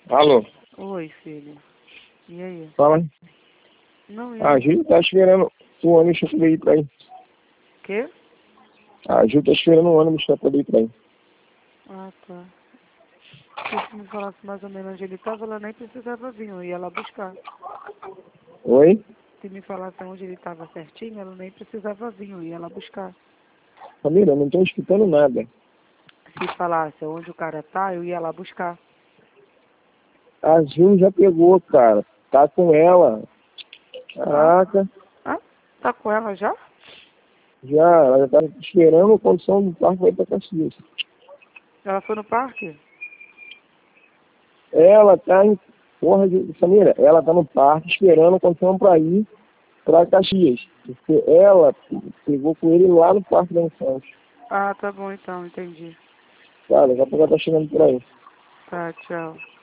Alô? Oi, filho. E aí? Fala. Não, e A aí? Ju tá esperando o ônibus pra poder ir pra aí. Quê? A Ju tá esperando o ônibus pra poder ir pra aí. Ah, tá. Se você me falasse mais ou menos onde ele estava, ela nem precisava vir, eu ia lá buscar. Oi? Se me falasse onde ele estava certinho, ela nem precisava vir, eu ia lá buscar. Família, eu não tô escutando nada. Se falasse onde o cara tá, eu ia lá buscar. A Ju já pegou, cara. Tá com ela. Ah, Caraca. ah, tá com ela já? Ela já tá esperando a condição do parque pra ir pra Caxias. Ela foi no parque? Ela tá em... Porra de... Samira, ela tá no parque esperando a condição pra ir pra Caxias. Porque ela pegou com ele lá no Parque da Infância. Ah, tá bom então, entendi. Cara, daqui a pouco ela tá chegando por aí. Tá, tchau.